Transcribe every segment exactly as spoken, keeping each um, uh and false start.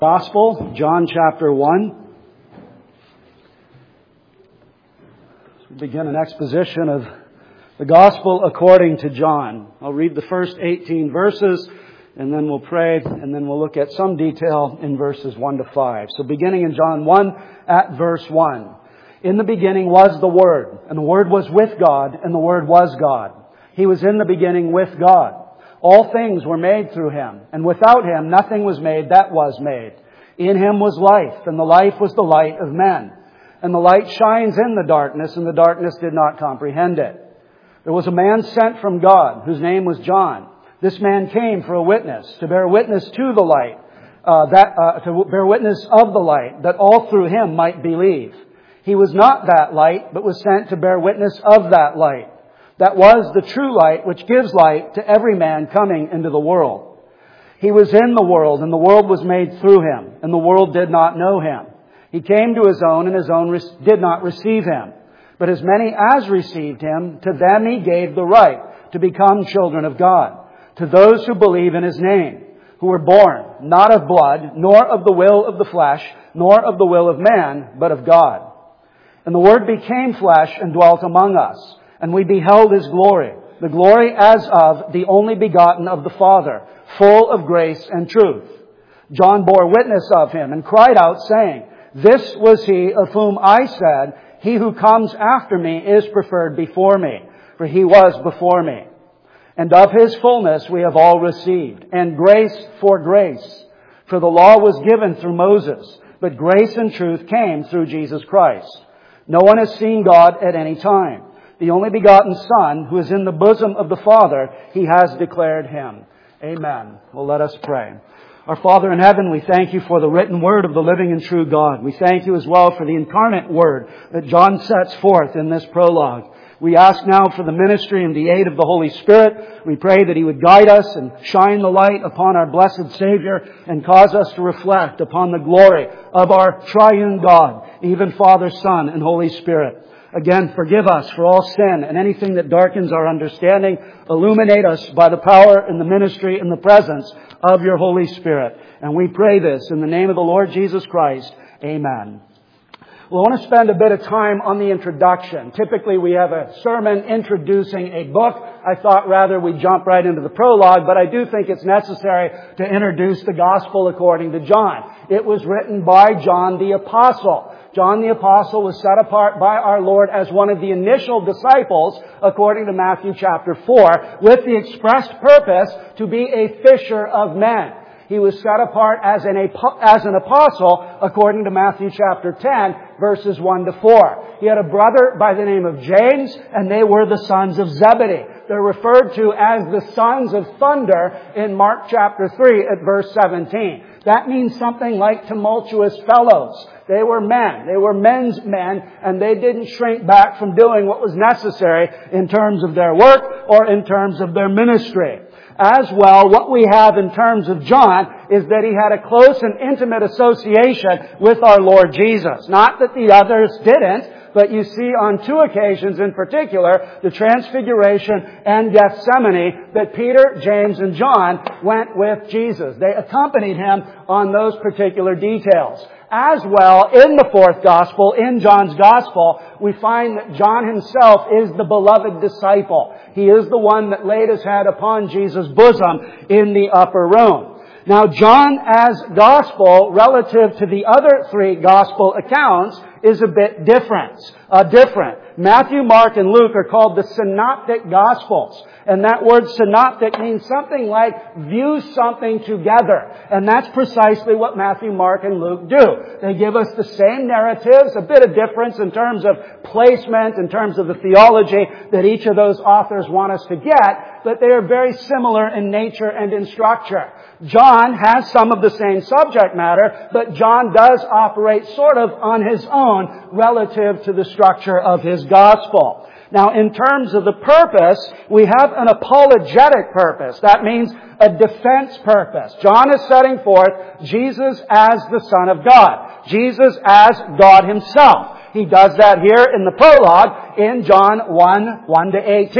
Gospel, John chapter one. We begin an exposition of the Gospel according to John. I'll read the first eighteen verses, and then we'll pray, and then we'll look at some detail in verses one to five. So beginning in John one at verse one. In the beginning was the Word, and the Word was with God, and the Word was God. He was in the beginning with God. All things were made through Him, and without Him nothing was made that was made. In Him was life, and the life was the light of men. And the light shines in the darkness, and the darkness did not comprehend it. There was a man sent from God, whose name was John. This man came for a witness, to bear witness to the light, uh, that uh, to bear witness of the light, that all through Him might believe. He was not that light, but was sent to bear witness of that light. That was the true light, which gives light to every man coming into the world. He was in the world, and the world was made through Him, and the world did not know Him. He came to His own, and His own did not receive Him. But as many as received Him, to them He gave the right to become children of God, to those who believe in His name, who were born not of blood, nor of the will of the flesh, nor of the will of man, but of God. And the Word became flesh and dwelt among us. And we beheld His glory, the glory as of the only begotten of the Father, full of grace and truth. John bore witness of Him and cried out, saying, This was He of whom I said, He who comes after me is preferred before me, for He was before me. And of His fullness we have all received, and grace for grace. For the law was given through Moses, but grace and truth came through Jesus Christ. No one has seen God at any time. The only begotten Son, who is in the bosom of the Father, He has declared Him. Amen. Well, let us pray. Our Father in heaven, we thank You for the written word of the living and true God. We thank You as well for the incarnate word that John sets forth in this prologue. We ask now for the ministry and the aid of the Holy Spirit. We pray that He would guide us and shine the light upon our blessed Savior and cause us to reflect upon the glory of our triune God, even Father, Son, and Holy Spirit. Again, forgive us for all sin and anything that darkens our understanding. Illuminate us by the power and the ministry and the presence of Your Holy Spirit. And we pray this in the name of the Lord Jesus Christ. Amen. Well, I want to spend a bit of time on the introduction. Typically, we have a sermon introducing a book. I thought rather we jump right into the prologue, but I do think it's necessary to introduce the Gospel according to John. It was written by John the Apostle. John the Apostle was set apart by our Lord as one of the initial disciples, according to Matthew chapter four, with the expressed purpose to be a fisher of men. He was set apart as an, as an apostle, according to Matthew chapter ten, verses one to four. He had a brother by the name of James, and they were the sons of Zebedee. They're referred to as the sons of thunder in Mark chapter three at verse seventeen. That means something like tumultuous fellows. They were men. They were men's men, and they didn't shrink back from doing what was necessary in terms of their work or in terms of their ministry. As well, what we have in terms of John is that he had a close and intimate association with our Lord Jesus. Not that the others didn't, but you see on two occasions in particular, the Transfiguration and Gethsemane, that Peter, James, and John went with Jesus. They accompanied Him on those particular details. As well, in the fourth Gospel, in John's Gospel, we find that John himself is the beloved disciple. He is the one that laid his head upon Jesus' bosom in the upper room. Now, John as Gospel, relative to the other three Gospel accounts, is a bit different. Uh, different. Matthew, Mark, and Luke are called the Synoptic Gospels. And that word synoptic means something like view something together. And that's precisely what Matthew, Mark, and Luke do. They give us the same narratives, a bit of difference in terms of placement, in terms of the theology that each of those authors want us to get, but they are very similar in nature and in structure. John has some of the same subject matter, but John does operate sort of on his own relative to the structure of his gospel. Now, in terms of the purpose, we have an apologetic purpose. That means a defense purpose. John is setting forth Jesus as the Son of God. Jesus as God Himself. He does that here in the prologue in John one, one to eighteen.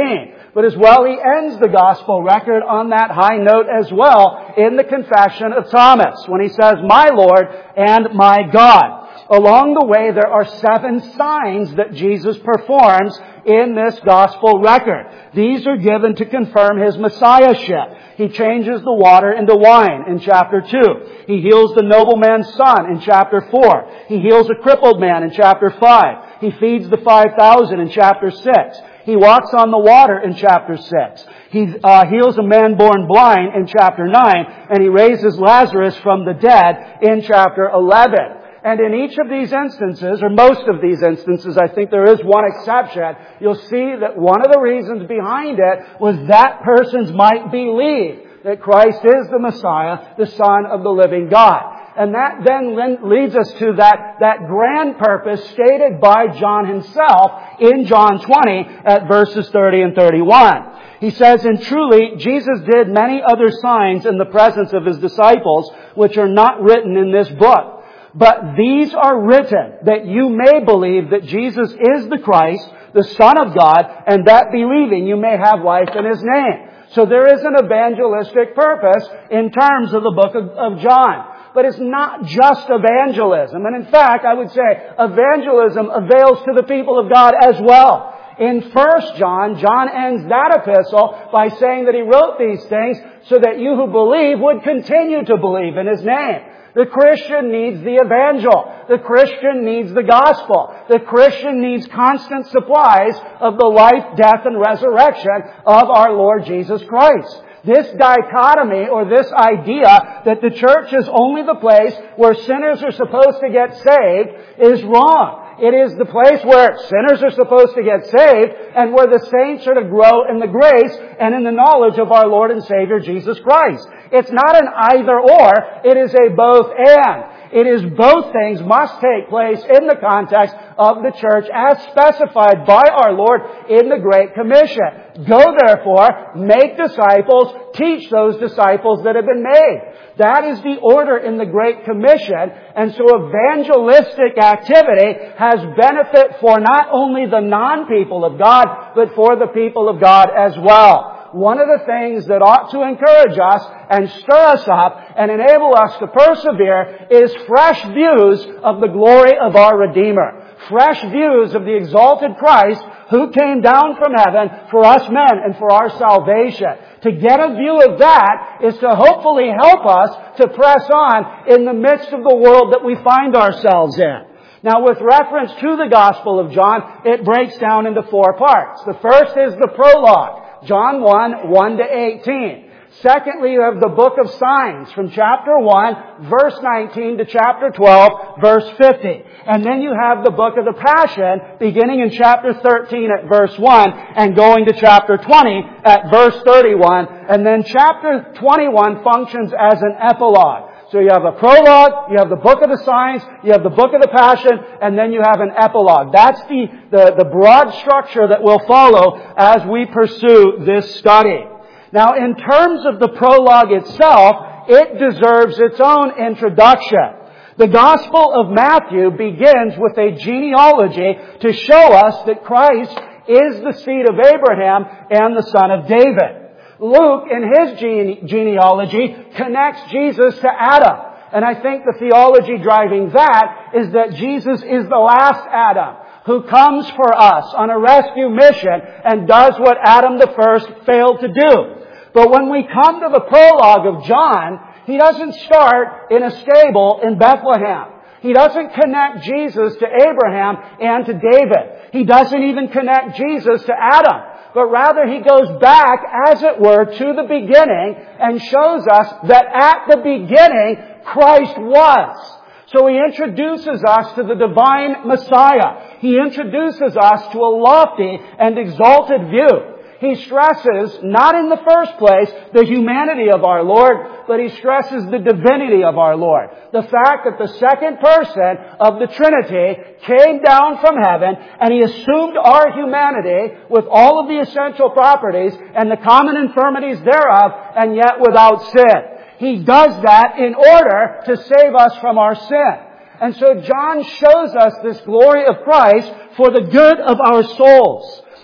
But as well, he ends the gospel record on that high note as well in the confession of Thomas when he says, "My Lord and my God." Along the way, there are seven signs that Jesus performs in this gospel record. These are given to confirm His messiahship. He changes the water into wine in chapter two. He heals the nobleman's son in chapter four. He heals a crippled man in chapter five. He feeds the five thousand in chapter six. He walks on the water in chapter six. He uh, heals a man born blind in chapter nine. And He raises Lazarus from the dead in chapter eleven. And in each of these instances, or most of these instances, I think there is one exception, you'll see that one of the reasons behind it was that persons might believe that Christ is the Messiah, the Son of the living God. And that then leads us to that, that grand purpose stated by John himself in John twenty at verses thirty and thirty-one. He says, "And truly, Jesus did many other signs in the presence of His disciples, which are not written in this book. But these are written that you may believe that Jesus is the Christ, the Son of God, and that believing you may have life in His name." So there is an evangelistic purpose in terms of the book of, of John. But it's not just evangelism. And in fact, I would say evangelism avails to the people of God as well. In First John, John ends that epistle by saying that he wrote these things so that you who believe would continue to believe in His name. The Christian needs the evangel. The Christian needs the gospel. The Christian needs constant supplies of the life, death, and resurrection of our Lord Jesus Christ. This dichotomy, or this idea that the church is only the place where sinners are supposed to get saved, is wrong. It is the place where sinners are supposed to get saved and where the saints are to grow in the grace and in the knowledge of our Lord and Savior Jesus Christ. It's not an either or, it is a both and. It is both things must take place in the context of the church as specified by our Lord in the Great Commission. Go therefore, make disciples, teach those disciples that have been made. That is the order in the Great Commission. And so evangelistic activity has benefit for not only the non-people of God, but for the people of God as well. One of the things that ought to encourage us and stir us up and enable us to persevere is fresh views of the glory of our Redeemer. Fresh views of the exalted Christ who came down from heaven for us men and for our salvation. To get a view of that is to hopefully help us to press on in the midst of the world that we find ourselves in. Now, with reference to the Gospel of John, it breaks down into four parts. The first is the prologue. John one, one to eighteen. Secondly, you have the book of signs from chapter one, verse nineteen to chapter twelve, verse fifty. And then you have the book of the Passion beginning in chapter thirteen at verse one and going to chapter twenty at verse thirty-one. And then chapter twenty-one functions as an epilogue. So you have a prologue, you have the book of the signs, you have the book of the Passion, and then you have an epilogue. That's the, the, the broad structure that will follow as we pursue this study. Now, in terms of the prologue itself, it deserves its own introduction. The Gospel of Matthew begins with a genealogy to show us that Christ is the seed of Abraham and the son of David. Luke, in his gene- genealogy, connects Jesus to Adam. And I think the theology driving that is that Jesus is the last Adam who comes for us on a rescue mission and does what Adam the first failed to do. But when we come to the prologue of John, he doesn't start in a stable in Bethlehem. He doesn't connect Jesus to Abraham and to David. He doesn't even connect Jesus to Adam. But rather he goes back, as it were, to the beginning and shows us that at the beginning Christ was. So he introduces us to the divine Messiah. He introduces us to a lofty and exalted view. He stresses, not in the first place, the humanity of our Lord, but he stresses the divinity of our Lord. The fact that the second person of the Trinity came down from heaven and he assumed our humanity with all of the essential properties and the common infirmities thereof, and yet without sin. He does that in order to save us from our sin. And so John shows us this glory of Christ for the good of our souls.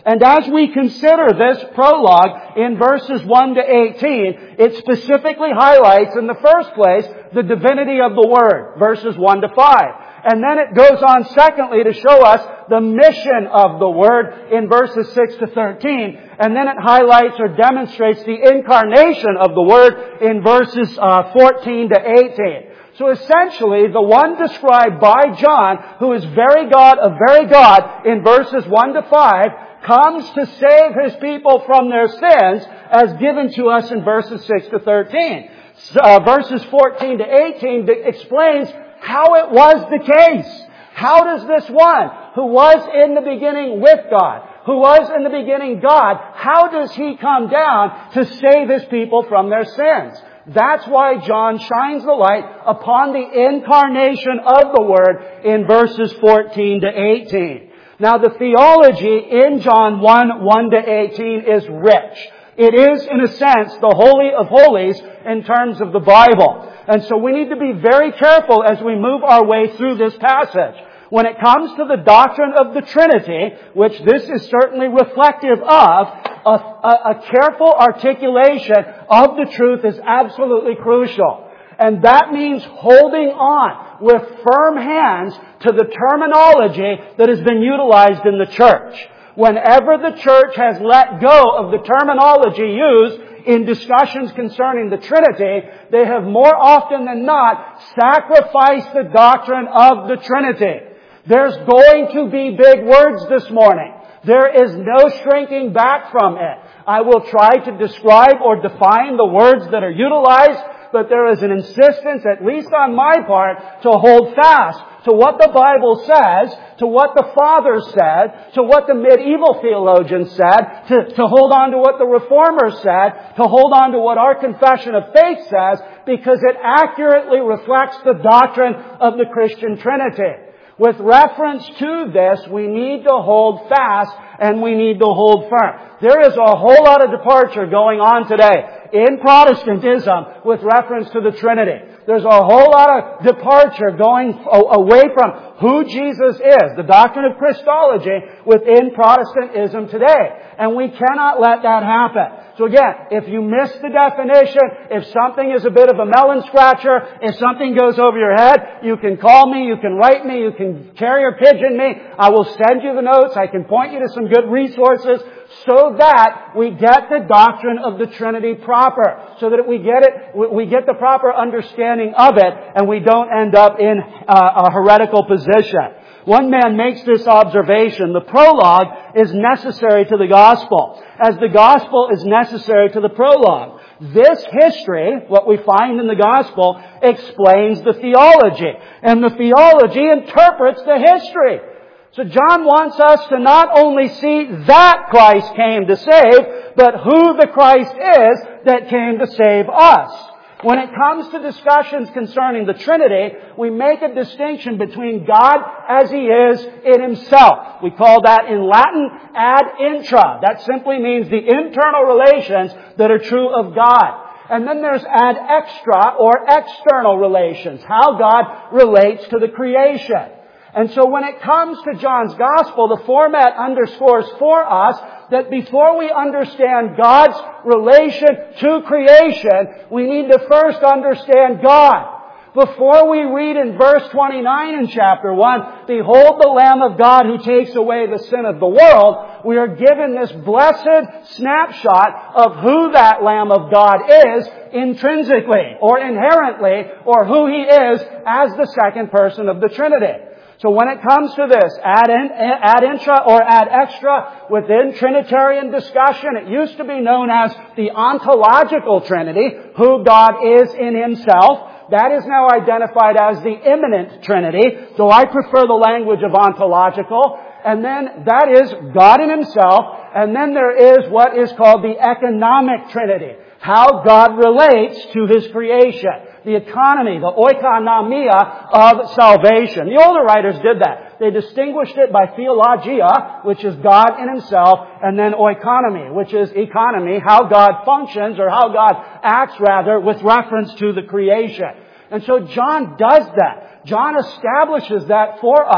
And as we consider this prologue in verses one to eighteen, it specifically highlights, in the first place, the divinity of the Word, verses one to five. And then it goes on, secondly, to show us the mission of the Word in verses six to thirteen. And then it highlights or demonstrates the incarnation of the Word in verses uh, fourteen to eighteen. So essentially, the one described by John, who is very God of very God, in verses one to five, comes to save His people from their sins, as given to us in verses six to thirteen. Uh, verses fourteen to eighteen explains how it was the case. How does this one, who was in the beginning with God, who was in the beginning God, how does He come down to save His people from their sins? That's why John shines the light upon the incarnation of the Word in verses fourteen to eighteen. Now, the theology in John one, one to eighteen is rich. It is, in a sense, the Holy of Holies in terms of the Bible. And so we need to be very careful as we move our way through this passage. When it comes to the doctrine of the Trinity, which this is certainly reflective of, a, a, a careful articulation of the truth is absolutely crucial. And that means holding on with firm hands to the terminology that has been utilized in the church. Whenever the church has let go of the terminology used in discussions concerning the Trinity, they have more often than not sacrificed the doctrine of the Trinity. There's going to be big words this morning. There is no shrinking back from it. I will try to describe or define the words that are utilized, but there is an insistence, at least on my part, to hold fast to what the Bible says, to what the Fathers said, to what the medieval theologians said, to, to hold on to what the Reformers said, to hold on to what our confession of faith says, because it accurately reflects the doctrine of the Christian Trinity. With reference to this, we need to hold fast and we need to hold firm. There is a whole lot of departure going on today in Protestantism with reference to the Trinity. There's a whole lot of departure going away from who Jesus is, the doctrine of Christology, within Protestantism today. And we cannot let that happen. So again, if you miss the definition, if something is a bit of a melon scratcher, if something goes over your head, you can call me, you can write me, you can carrier pigeon me. I will send you the notes. I can point you to some good resources so that we get the doctrine of the Trinity proper, so that we get it, we get the proper understanding of it, and we don't end up in a heretical position. One man makes this observation: the prologue is necessary to the gospel, as the gospel is necessary to the prologue. This history, what we find in the gospel, explains the theology, and the theology interprets the history. So John wants us to not only see that Christ came to save, but who the Christ is that came to save us. When it comes to discussions concerning the Trinity, we make a distinction between God as He is in Himself. We call that in Latin ad intra. That simply means the internal relations that are true of God. And then there's ad extra, or external relations, how God relates to the creation. And so when it comes to John's Gospel, the format underscores for us that before we understand God's relation to creation, we need to first understand God. Before we read in verse twenty-nine in chapter one, "Behold the Lamb of God who takes away the sin of the world," we are given this blessed snapshot of who that Lamb of God is intrinsically or inherently, or who He is as the second person of the Trinity. So when it comes to this, ad, in, ad intra or ad extra, within Trinitarian discussion, it used to be known as the ontological Trinity, who God is in Himself. That is now identified as the immanent Trinity, though I prefer the language of ontological. And then that is God in Himself. And then there is what is called the economic Trinity, how God relates to His creation. The economy, the oikonomia of salvation. The older writers did that. They distinguished it by theologia, which is God in Himself, and then oikonomy, which is economy, how God functions, or how God acts rather, with reference to the creation. And so John does that. John establishes that for us.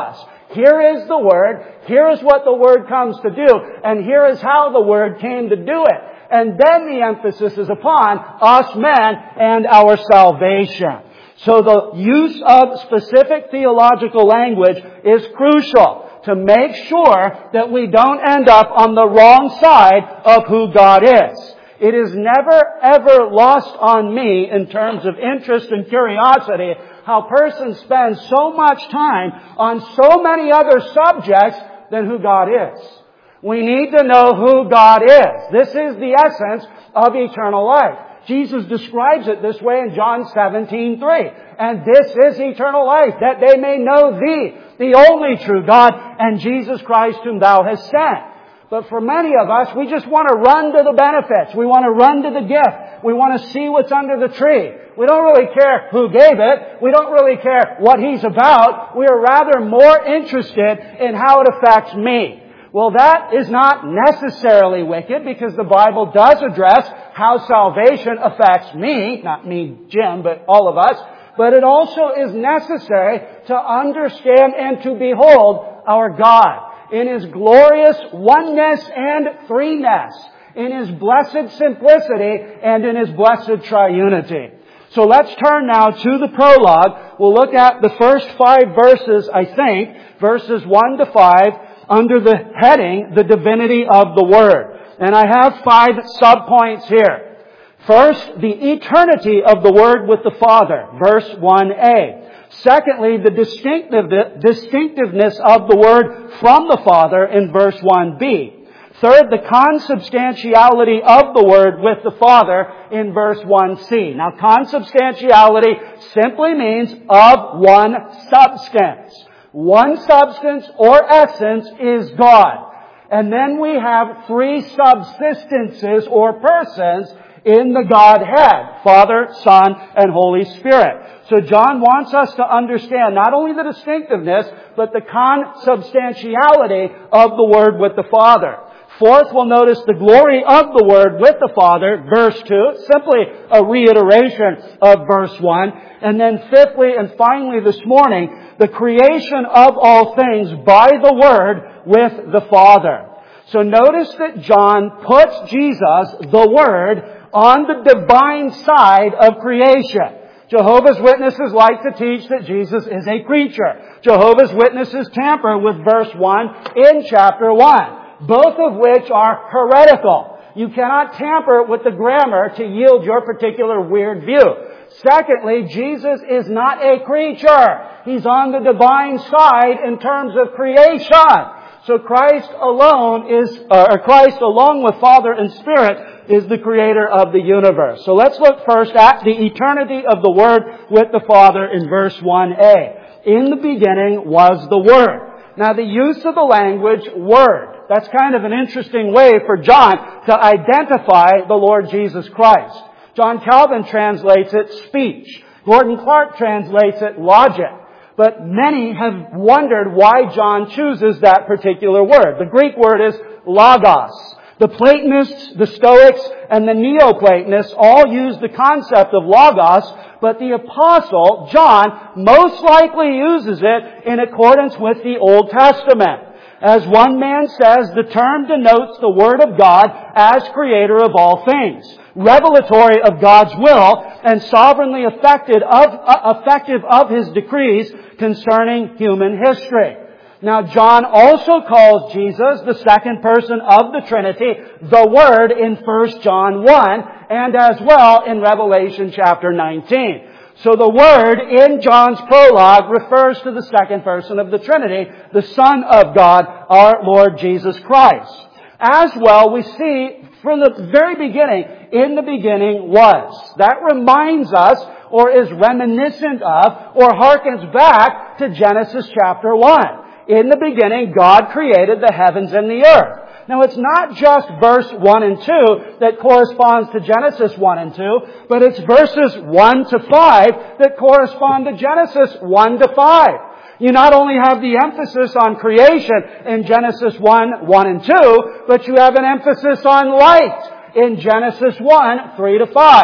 Here is the Word. Here is what the Word comes to do. And here is how the Word came to do it. And then the emphasis is upon us men and our salvation. So the use of specific theological language is crucial to make sure that we don't end up on the wrong side of who God is. It is never, ever lost on me in terms of interest and curiosity how persons spend so much time on so many other subjects than who God is. We need to know who God is. This is the essence of eternal life. Jesus describes it this way in John seventeen three. And this is eternal life, that they may know Thee, the only true God, and Jesus Christ whom Thou hast sent. But for many of us, we just want to run to the benefits. We want to run to the gift. We want to see what's under the tree. We don't really care who gave it. We don't really care what He's about. We are rather more interested in how it affects me. Well, that is not necessarily wicked, because the Bible does address how salvation affects me. Not me, Jim, but all of us. But it also is necessary to understand and to behold our God in His glorious oneness and threeness, in His blessed simplicity, and in His blessed triunity. So let's turn now to the prologue. We'll look at the first five verses, I think, verses one to five, under the heading, the divinity of the Word. And I have five subpoints here. First, the eternity of the Word with the Father, verse one a. Secondly, the distinctive, distinctiveness of the Word from the Father in verse one b. Third, the consubstantiality of the Word with the Father in verse one c. Now, consubstantiality simply means of one substance. One substance or essence is God. And then we have three subsistences or persons in the Godhead, Father, Son, and Holy Spirit. So John wants us to understand not only the distinctiveness, but the consubstantiality of the Word with the Father. Fourth, we'll notice the glory of the Word with the Father, verse two, simply a reiteration of verse one. And then fifthly and finally this morning, the creation of all things by the Word with the Father. So notice that John puts Jesus, the Word, on the divine side of creation. Jehovah's Witnesses like to teach that Jesus is a creature. Jehovah's Witnesses tamper with verse one in chapter one. Both of which are heretical. You cannot tamper with the grammar to yield your particular weird view. Secondly, Jesus is not a creature. He's on the divine side in terms of creation. So Christ alone is, or Christ along with Father and Spirit is the creator of the universe. So let's look first at the eternity of the Word with the Father in verse one a. In the beginning was the Word. Now the use of the language Word, that's kind of an interesting way for John to identify the Lord Jesus Christ. John Calvin translates it speech. Gordon Clark translates it logic. But many have wondered why John chooses that particular word. The Greek word is logos. The Platonists, the Stoics, and the Neoplatonists all use the concept of logos, but the Apostle, John, most likely uses it in accordance with the Old Testament. As one man says, the term denotes the Word of God as creator of all things, revelatory of God's will, and sovereignly effective of, uh, effective of His decrees concerning human history. Now, John also calls Jesus the second person of the Trinity, the Word, in First John one, and as well in Revelation chapter nineteen. So the Word in John's prologue refers to the second person of the Trinity, the Son of God, our Lord Jesus Christ. As well, we see from the very beginning, in the beginning was. That reminds us, or is reminiscent of, or harkens back to Genesis chapter one. In the beginning, God created the heavens and the earth. Now, it's not just verse one and two that corresponds to Genesis one and two, but it's verses one to five that correspond to Genesis one to five. You not only have the emphasis on creation in Genesis one, one and two, but you have an emphasis on light in Genesis one, three to five.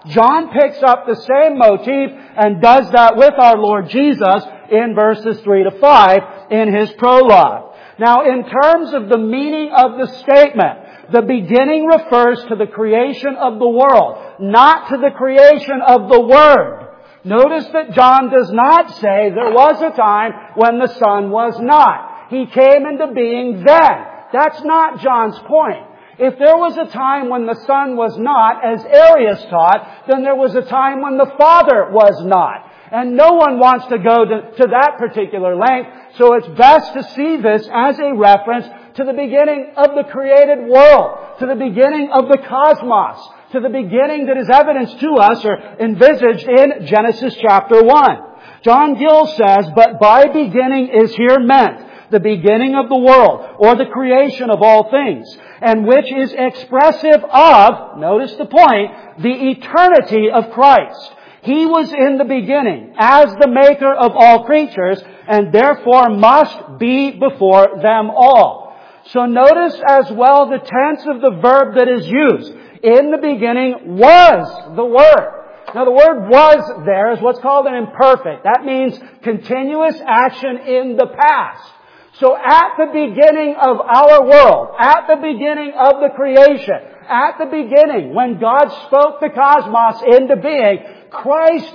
John picks up the same motif and does that with our Lord Jesus in verses three to five in his prologue. Now, in terms of the meaning of the statement, the beginning refers to the creation of the world, not to the creation of the Word. Notice that John does not say there was a time when the Son was not. He came into being then. That's not John's point. If there was a time when the Son was not, as Arius taught, then there was a time when the Father was not. And no one wants to go to, to that particular length, so it's best to see this as a reference to the beginning of the created world, to the beginning of the cosmos, to the beginning that is evidenced to us or envisaged in Genesis chapter one. John Gill says, but by beginning is here meant the beginning of the world, or the creation of all things, and which is expressive of, notice the point, the eternity of Christ. He was in the beginning as the maker of all creatures, and therefore must be before them all. So notice as well the tense of the verb that is used. In the beginning was the Word. Now the word was there is what's called an imperfect. That means continuous action in the past. So at the beginning of our world, at the beginning of the creation, at the beginning when God spoke the cosmos into being, Christ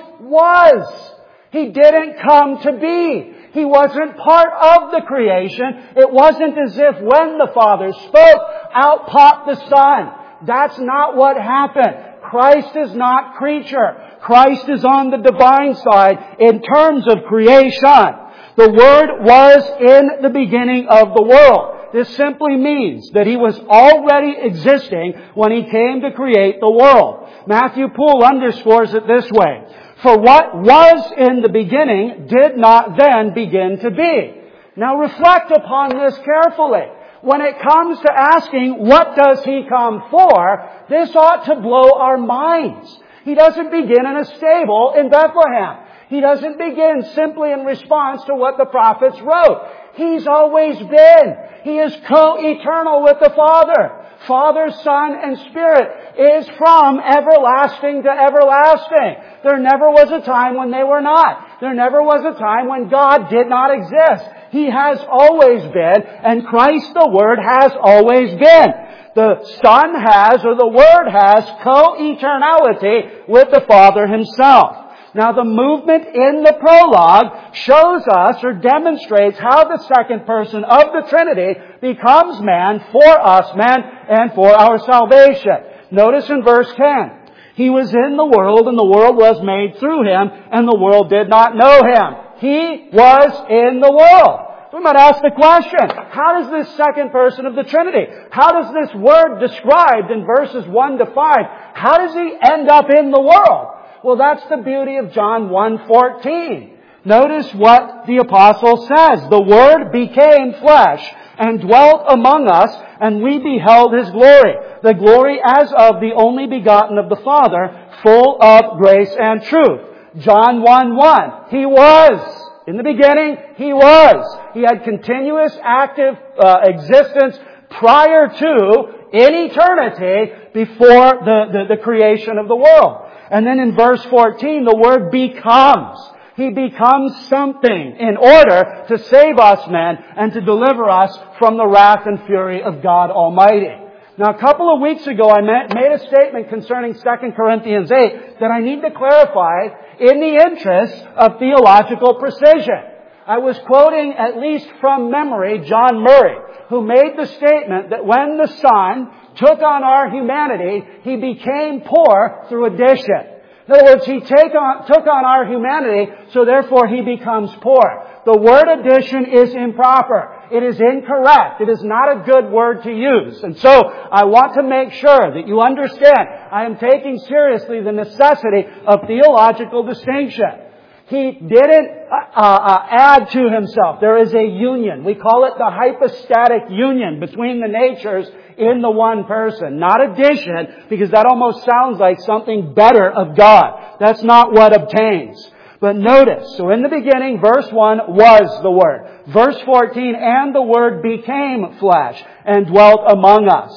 was. He didn't come to be. He wasn't part of the creation. It wasn't as if when the Father spoke, out popped the Son. That's not what happened. Christ is not creature. Christ is on the divine side in terms of creation. The Word was in the beginning of the world. This simply means that He was already existing when He came to create the world. Matthew Poole underscores it this way. For what was in the beginning did not then begin to be. Now reflect upon this carefully. When it comes to asking, what does He come for? This ought to blow our minds. He doesn't begin in a stable in Bethlehem. He doesn't begin simply in response to what the prophets wrote. He's always been. He is co-eternal with the Father. Father, Son, and Spirit is from everlasting to everlasting. There never was a time when they were not. There never was a time when God did not exist. He has always been, and Christ the Word has always been. The Son has, or the Word has, co-eternality with the Father Himself. Now the movement in the prologue shows us or demonstrates how the second person of the Trinity becomes man for us men and for our salvation. Notice in verse ten, He was in the world and the world was made through Him and the world did not know Him. He was in the world. We might ask the question, how does this second person of the Trinity, how does this Word described in verses one to five, how does He end up in the world? Well, that's the beauty of John one fourteen. Notice what the apostle says. The Word became flesh and dwelt among us, and we beheld His glory. The glory as of the only begotten of the Father, full of grace and truth. John one one. He was. In the beginning, He was. He had continuous active uh, existence prior to, in eternity, before the, the, the creation of the world. And then in verse fourteen, the word becomes. He becomes something in order to save us men and to deliver us from the wrath and fury of God Almighty. Now, a couple of weeks ago, I made a statement concerning Second Corinthians eight that I need to clarify in the interest of theological precision. I was quoting, at least from memory, John Murray, who made the statement that when the Son took on our humanity, He became poor through addition. In other words, He take on, took on our humanity, so therefore He becomes poor. The word addition is improper. It is incorrect. It is not a good word to use. And so, I want to make sure that you understand I am taking seriously the necessity of theological distinction. He didn't uh, uh, add to Himself. There is a union. We call it the hypostatic union between the natures in the one person. Not addition, because that almost sounds like something better of God. That's not what obtains. But notice, so in the beginning, verse one was the Word. Verse fourteen, and the Word became flesh and dwelt among us.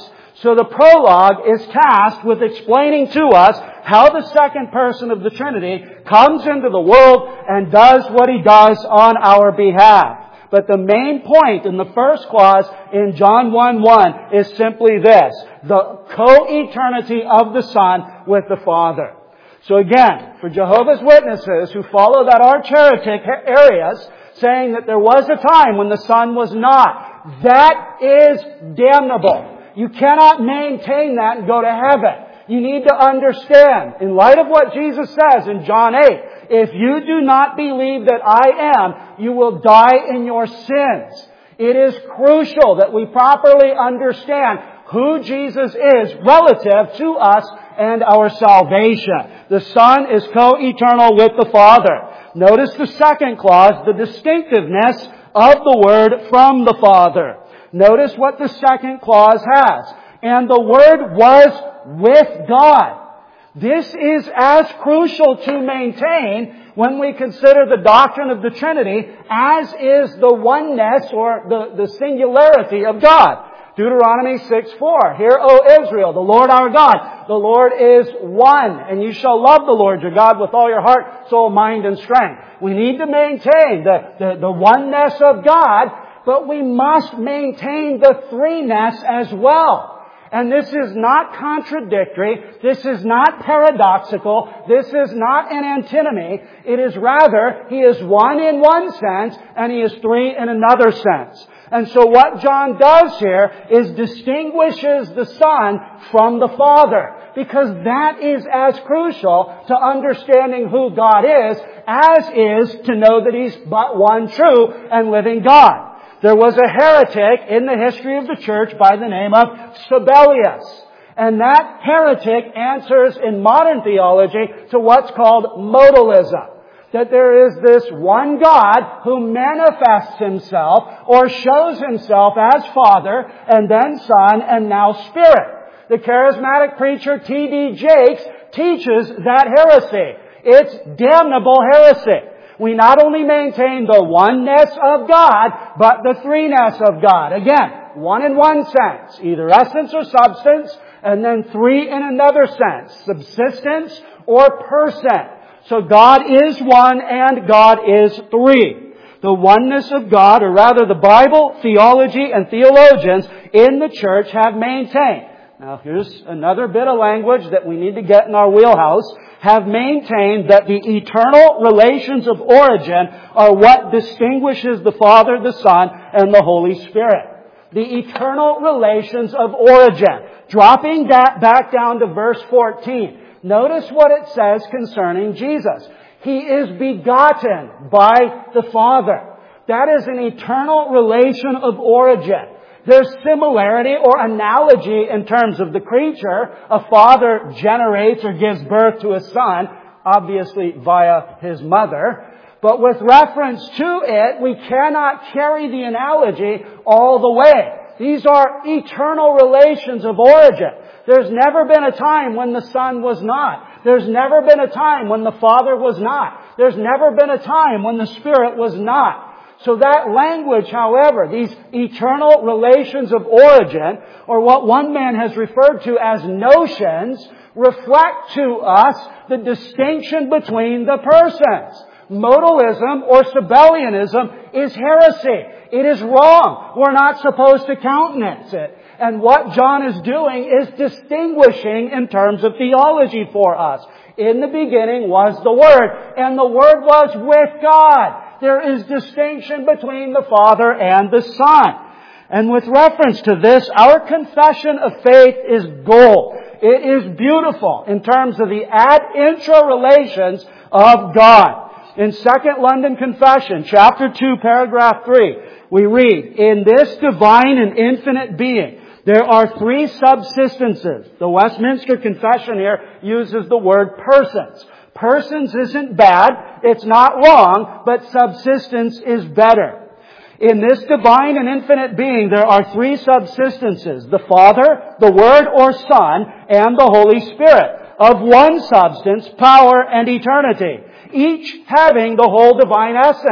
So the prologue is tasked with explaining to us how the second person of the Trinity comes into the world and does what He does on our behalf. But the main point in the first clause in John one one is simply this: the co-eternity of the Son with the Father. So again, for Jehovah's Witnesses who follow that arch heretic Arius, saying that there was a time when the Son was not, that is damnable. You cannot maintain that and go to heaven. You need to understand, in light of what Jesus says in John eight, if you do not believe that I am, you will die in your sins. It is crucial that we properly understand who Jesus is relative to us and our salvation. The Son is co-eternal with the Father. Notice the second clause, the distinctiveness of the Word from the Father. Notice what the second clause has. And the Word was with God. This is as crucial to maintain when we consider the doctrine of the Trinity as is the oneness or the, the singularity of God. Deuteronomy six four. Hear, O Israel, the Lord our God, the Lord is one, and you shall love the Lord your God with all your heart, soul, mind, and strength. We need to maintain the, the, the oneness of God, but we must maintain the threeness as well. And this is not contradictory. This is not paradoxical. This is not an antinomy. It is rather, He is one in one sense, and He is three in another sense. And so what John does here is distinguishes the Son from the Father, because that is as crucial to understanding who God is as is to know that He's but one true and living God. There was a heretic in the history of the church by the name of Sabellius. And that heretic answers in modern theology to what's called modalism. That there is this one God who manifests Himself or shows Himself as Father and then Son and now Spirit. The charismatic preacher T D Jakes teaches that heresy. It's damnable heresy. We not only maintain the oneness of God, but the threeness of God. Again, one in one sense, either essence or substance, and then three in another sense, subsistence or person. So God is one and God is three. The oneness of God, or rather the Bible, theology, and theologians in the church have maintained. Now here's another bit of language that we need to get in our wheelhouse. Have maintained that the eternal relations of origin are what distinguishes the Father, the Son, and the Holy Spirit. The eternal relations of origin. Dropping that back down to verse fourteen. Notice what it says concerning Jesus. He is begotten by the Father. That is an eternal relation of origin. There's similarity or analogy in terms of the creature. A father generates or gives birth to a son, obviously via his mother. But with reference to it, we cannot carry the analogy all the way. These are eternal relations of origin. There's never been a time when the Son was not. There's never been a time when the Father was not. There's never been a time when the Spirit was not. So that language, however, these eternal relations of origin, or what one man has referred to as notions, reflect to us the distinction between the persons. Modalism or Sabellianism is heresy. It is wrong. We're not supposed to countenance it. And what John is doing is distinguishing in terms of theology for us. In the beginning was the Word, and the Word was with God. There is distinction between the Father and the Son. And with reference to this, our confession of faith is gold. It is beautiful in terms of the ad intra relations of God. In Second London Confession, chapter two, paragraph three, we read, in this divine and infinite being, there are three subsistences. The Westminster Confession here uses the word persons. Persons isn't bad, it's not wrong, but subsistence is better. In this divine and infinite being, there are three subsistences: the Father, the Word or Son, and the Holy Spirit, of one substance, power, and eternity, each having the whole divine essence.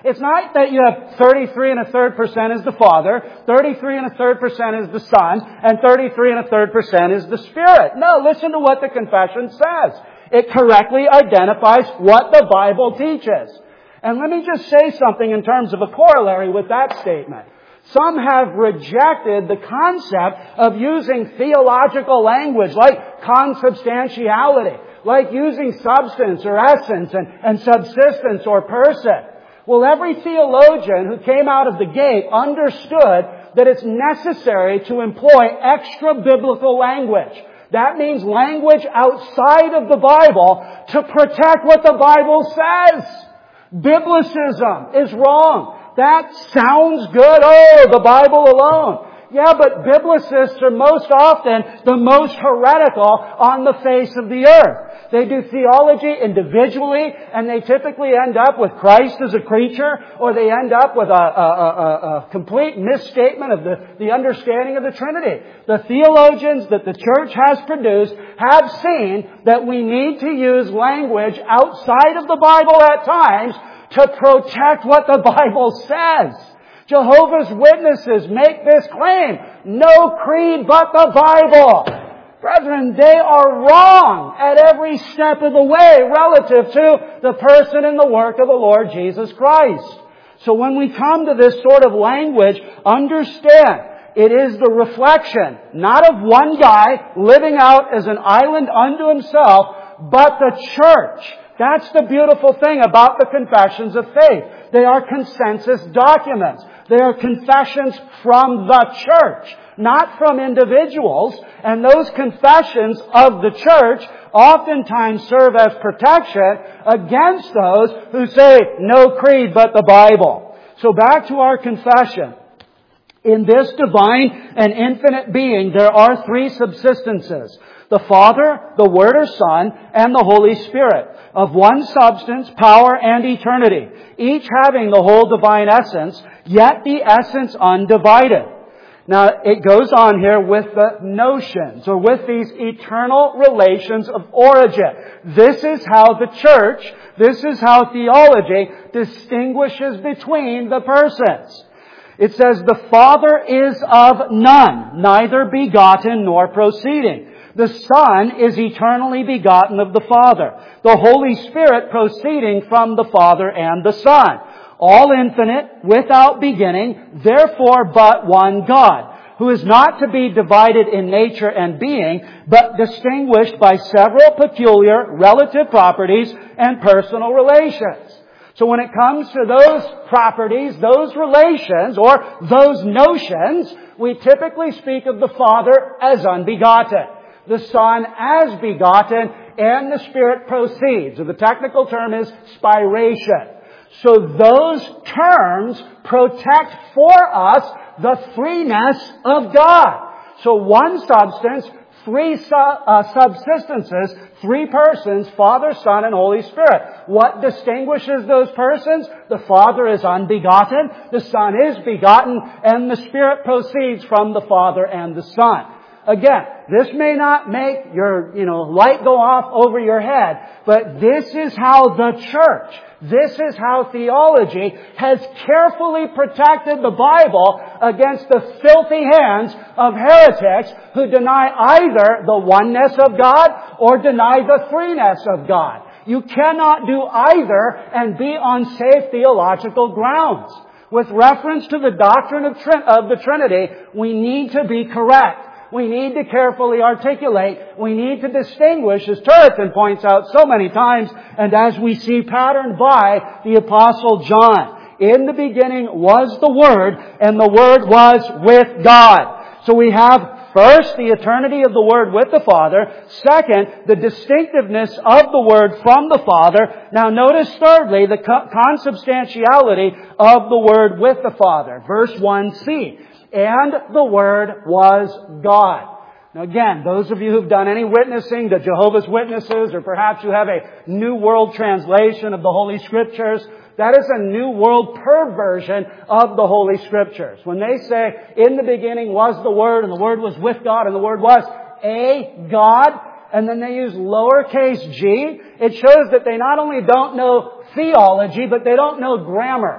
It's not that you have thirty-three and a third percent is the Father, thirty-three and a third percent is the Son, and thirty-three and a third percent is the Spirit. No, listen to what the confession says. It correctly identifies what the Bible teaches. And let me just say something in terms of a corollary with that statement. Some have rejected the concept of using theological language like consubstantiality, like using substance or essence and, and subsistence or person. Well, every theologian who came out of the gate understood that it's necessary to employ extra-biblical language. That means language outside of the Bible to protect what the Bible says. Biblicism is wrong. That sounds good. Oh, the Bible alone. Yeah, but biblicists are most often the most heretical on the face of the earth. They do theology individually, and they typically end up with Christ as a creature, or they end up with a, a, a, a complete misstatement of the, the understanding of the Trinity. The theologians that the church has produced have seen that we need to use language outside of the Bible at times to protect what the Bible says. Jehovah's Witnesses make this claim. No creed but the Bible. Brethren, they are wrong at every step of the way relative to the person and the work of the Lord Jesus Christ. So when we come to this sort of language, understand it is the reflection, not of one guy living out as an island unto himself, but the church. That's the beautiful thing about the confessions of faith. They are consensus documents. They are confessions from the church, not from individuals. And those confessions of the church oftentimes serve as protection against those who say, no creed but the Bible. So back to our confession. In this divine and infinite being, there are three subsistences. The Father, the Word or Son, and the Holy Spirit, of one substance, power, and eternity, each having the whole divine essence, yet the essence undivided. Now, it goes on here with the notions, or with these eternal relations of origin. This is how the church, this is how theology distinguishes between the persons. It says, the Father is of none, neither begotten nor proceeding. The Son is eternally begotten of the Father. The Holy Spirit proceeding from the Father and the Son. All infinite, without beginning, therefore but one God, who is not to be divided in nature and being, but distinguished by several peculiar relative properties and personal relations. So when it comes to those properties, those relations, or those notions, we typically speak of the Father as unbegotten, the Son as begotten, and the Spirit proceeds. So the technical term is spiration. So those terms protect for us the threeness of God. So one substance, three su- uh, subsistences, three persons, Father, Son, and Holy Spirit. What distinguishes those persons? The Father is unbegotten, the Son is begotten, and the Spirit proceeds from the Father and the Son. Again, this may not make your, you know, light go off over your head, but this is how the church, this is how theology has carefully protected the Bible against the filthy hands of heretics who deny either the oneness of God or deny the threeness of God. You cannot do either and be on safe theological grounds. With reference to the doctrine of, Trin- of the Trinity, we need to be correct. We need to carefully articulate. We need to distinguish, as Turretin points out so many times, and as we see patterned by the Apostle John. In the beginning was the Word, and the Word was with God. So we have, first, the eternity of the Word with the Father. Second, the distinctiveness of the Word from the Father. Now notice, thirdly, the consubstantiality of the Word with the Father. Verse one c. And the Word was God. Now again, those of you who've done any witnessing to Jehovah's Witnesses, or perhaps you have a New World Translation of the Holy Scriptures, that is a New World perversion of the Holy Scriptures. When they say, in the beginning was the Word, and the Word was with God, and the Word was a God, and then they use lowercase g, it shows that they not only don't know theology, but they don't know grammar.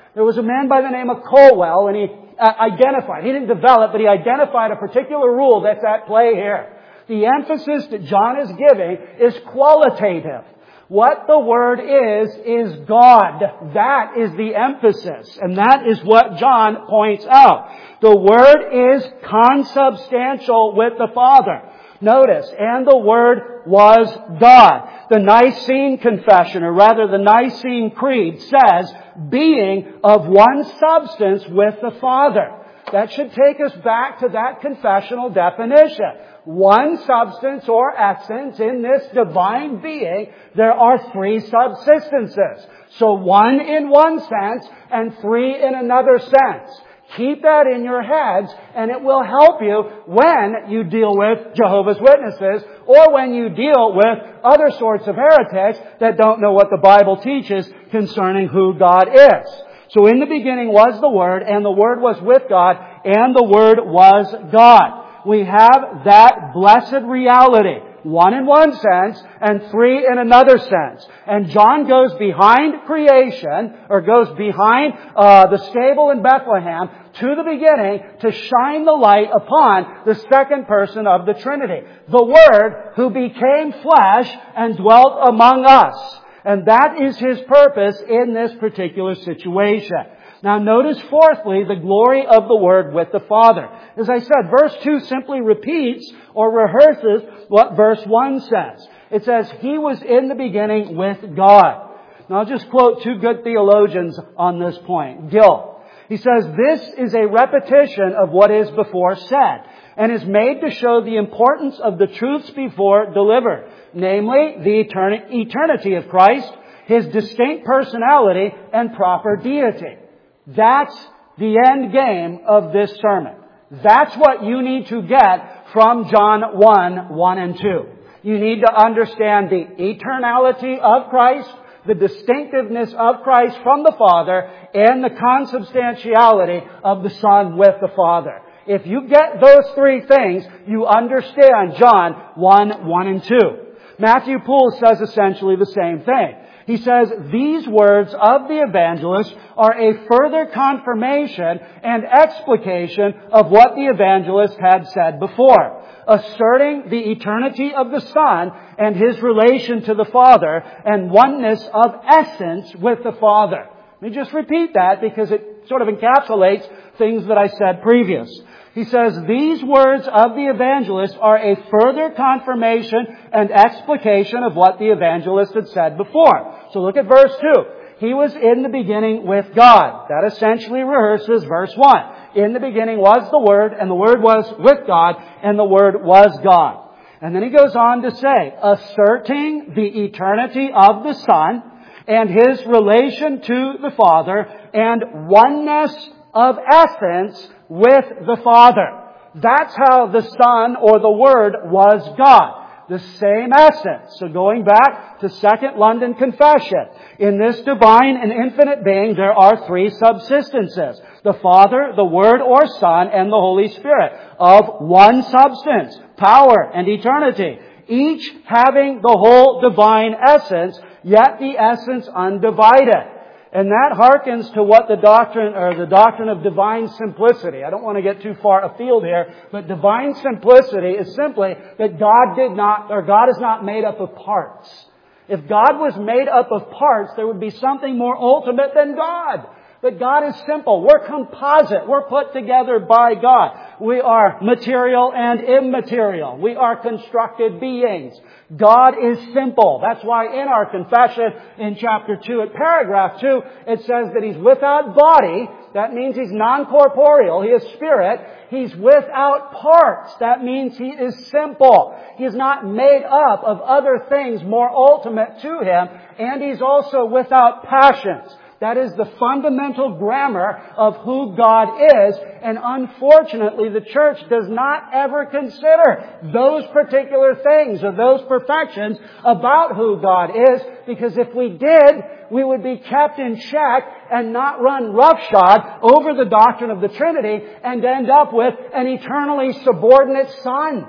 There was a man by the name of Colwell, and he uh, identified, he didn't develop, but he identified a particular rule that's at play here. The emphasis that John is giving is qualitative. What the Word is, is God. That is the emphasis. And that is what John points out. The Word is consubstantial with the Father. Notice, and the Word was God. The Nicene Confession, or rather the Nicene Creed, says, being of one substance with the Father. That should take us back to that confessional definition. One substance or essence in this divine being, there are three subsistences. So one in one sense and three in another sense. Keep that in your heads, and it will help you when you deal with Jehovah's Witnesses or when you deal with other sorts of heretics that don't know what the Bible teaches concerning who God is. So in the beginning was the Word, and the Word was with God, and the Word was God. We have that blessed reality. One in one sense and three in another sense. And John goes behind creation, or goes behind uh, the stable in Bethlehem to the beginning to shine the light upon the second person of the Trinity. The Word who became flesh and dwelt among us. And that is His purpose in this particular situation. Now notice fourthly, the glory of the Word with the Father. As I said, verse two simply repeats or rehearses what verse one says. It says, He was in the beginning with God. Now I'll just quote two good theologians on this point. Gill. He says, this is a repetition of what is before said, and is made to show the importance of the truths before delivered, namely the eterni- eternity of Christ, His distinct personality, and proper deity. That's the end game of this sermon. That's what you need to get from John one, one and two. You need to understand the eternality of Christ, the distinctiveness of Christ from the Father, and the consubstantiality of the Son with the Father. If you get those three things, you understand John one, one and two. Matthew Poole says essentially the same thing. He says, these words of the evangelist are a further confirmation and explication of what the evangelist had said before, asserting the eternity of the Son and His relation to the Father and oneness of essence with the Father. Let me just repeat that because it sort of encapsulates things that I said previous. He says, these words of the evangelist are a further confirmation and explication of what the evangelist had said before. So look at verse two. He was in the beginning with God. That essentially rehearses verse one. In the beginning was the Word, and the Word was with God, and the Word was God. And then he goes on to say, asserting the eternity of the Son and His relation to the Father and oneness of essence with the Father. That's how the Son or the Word was God. The same essence. So going back to Second London Confession, in this divine and infinite being there are three subsistences. The Father, the Word or Son, and the Holy Spirit, of one substance, power, and eternity. Each having the whole divine essence, yet the essence undivided. And that harkens to what the doctrine, or the doctrine of divine simplicity. I don't want to get too far afield here, but divine simplicity is simply that God did not, or God is not made up of parts. If God was made up of parts, there would be something more ultimate than God. But God is simple. We're composite. We're put together by God. We are material and immaterial. We are constructed beings. God is simple. That's why in our confession in chapter two, at paragraph two, it says that He's without body. That means He's non-corporeal. He is spirit. He's without parts. That means He is simple. He is not made up of other things more ultimate to Him. And He's also without passions. That is the fundamental grammar of who God is. And unfortunately, the church does not ever consider those particular things or those perfections about who God is. Because if we did, we would be kept in check and not run roughshod over the doctrine of the Trinity and end up with an eternally subordinate Son.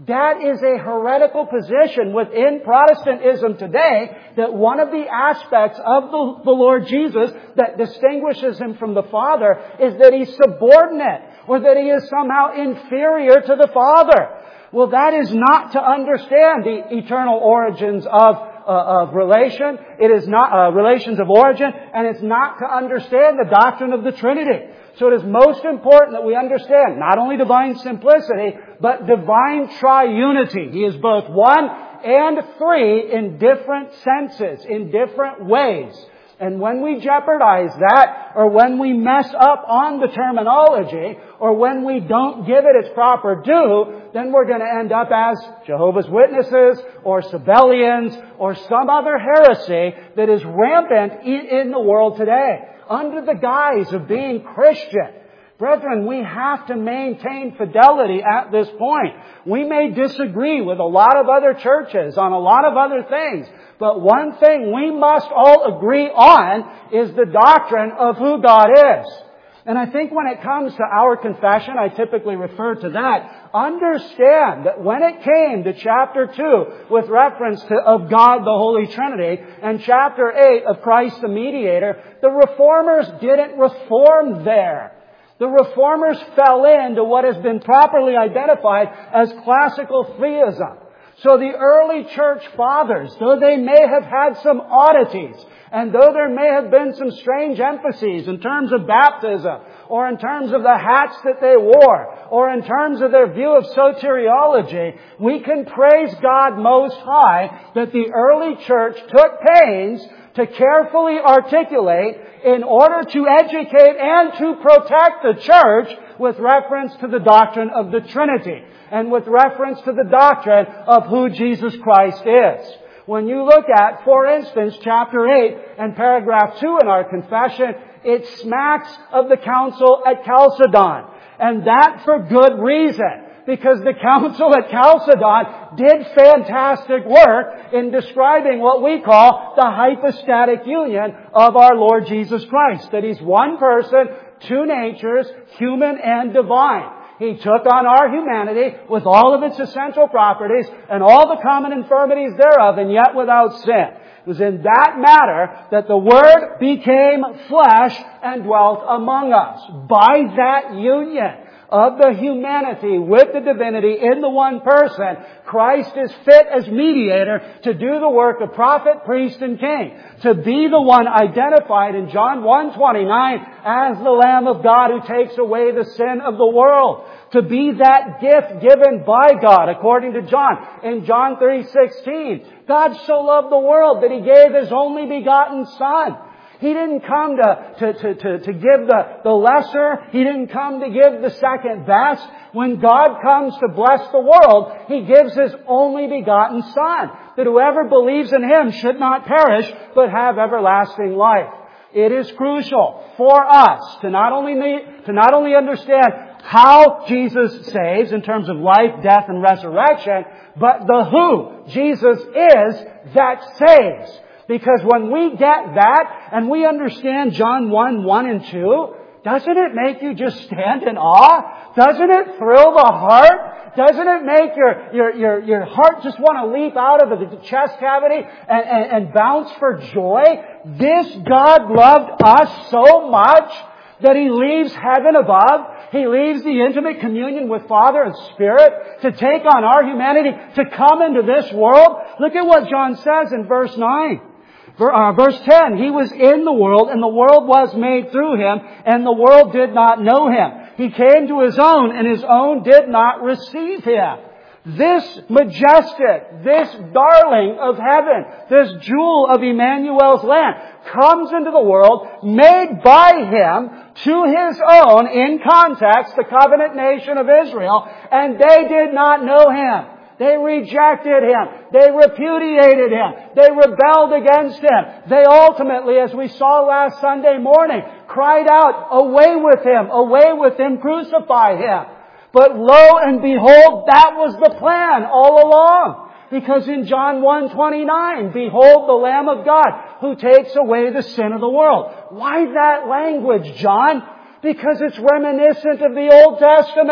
That is a heretical position within Protestantism today, that one of the aspects of the, the Lord Jesus that distinguishes Him from the Father is that He's subordinate, or that He is somehow inferior to the Father. Well, that is not to understand the eternal origins of, uh, of relation. It is not, uh, relations of origin, and it's not to understand the doctrine of the Trinity. So it is most important that we understand not only divine simplicity, but divine triunity. He is both one and three in different senses, in different ways. And when we jeopardize that, or when we mess up on the terminology, or when we don't give it its proper due, then we're going to end up as Jehovah's Witnesses, or Sabellians, or some other heresy that is rampant in the world today, under the guise of being Christian. Brethren, we have to maintain fidelity at this point. We may disagree with a lot of other churches on a lot of other things, but one thing we must all agree on is the doctrine of who God is. And I think when it comes to our confession, I typically refer to that. Understand that when it came to chapter two, with reference to of God the Holy Trinity, and chapter eight of Christ the Mediator, the Reformers didn't reform there. The Reformers fell into what has been properly identified as classical theism. So the early church fathers, though they may have had some oddities, and though there may have been some strange emphases in terms of baptism, or in terms of the hats that they wore, or in terms of their view of soteriology, we can praise God Most High that the early church took pains to carefully articulate in order to educate and to protect the church with reference to the doctrine of the Trinity, and with reference to the doctrine of who Jesus Christ is. When you look at, for instance, chapter eight and paragraph two in our confession, it smacks of the council at Chalcedon. And that for good reason. Because the council at Chalcedon did fantastic work in describing what we call the hypostatic union of our Lord Jesus Christ. That He's one person, two natures, human and divine. He took on our humanity with all of its essential properties and all the common infirmities thereof, and yet without sin. It was in that matter that the Word became flesh and dwelt among us. By that union of the humanity with the divinity in the one person, Christ is fit as mediator to do the work of prophet, priest, and king. To be the one identified in John one twenty-nine as the Lamb of God who takes away the sin of the world. To be that gift given by God, according to John. In John three sixteen, God so loved the world that He gave His only begotten Son. He didn't come to, to, to, to, to give the, the lesser. He didn't come to give the second best. When God comes to bless the world, He gives His only begotten Son, that whoever believes in Him should not perish, but have everlasting life. It is crucial for us to not only need, to not only understand how Jesus saves in terms of life, death, and resurrection, but the who Jesus is that saves. Because when we get that and we understand John one, one and two, doesn't it make you just stand in awe? Doesn't it thrill the heart? Doesn't it make your, your, your, your heart just want to leap out of the chest cavity and, and, and bounce for joy? This God loved us so much that He leaves heaven above. He leaves the intimate communion with Father and Spirit to take on our humanity, to come into this world. Look at what John says in verse nine. Verse ten, He was in the world, and the world was made through Him, and the world did not know Him. He came to His own, and His own did not receive Him. This majestic, this darling of heaven, this jewel of Emmanuel's land comes into the world, made by Him to His own, in context, the covenant nation of Israel, and they did not know Him. They rejected Him. They repudiated Him. They rebelled against Him. They ultimately, as we saw last Sunday morning, cried out, "Away with Him! Away with Him! Crucify Him!" But lo and behold, that was the plan all along. Because in John one twenty-nine, behold the Lamb of God who takes away the sin of the world. Why that language, John? Because it's reminiscent of the Old Testament.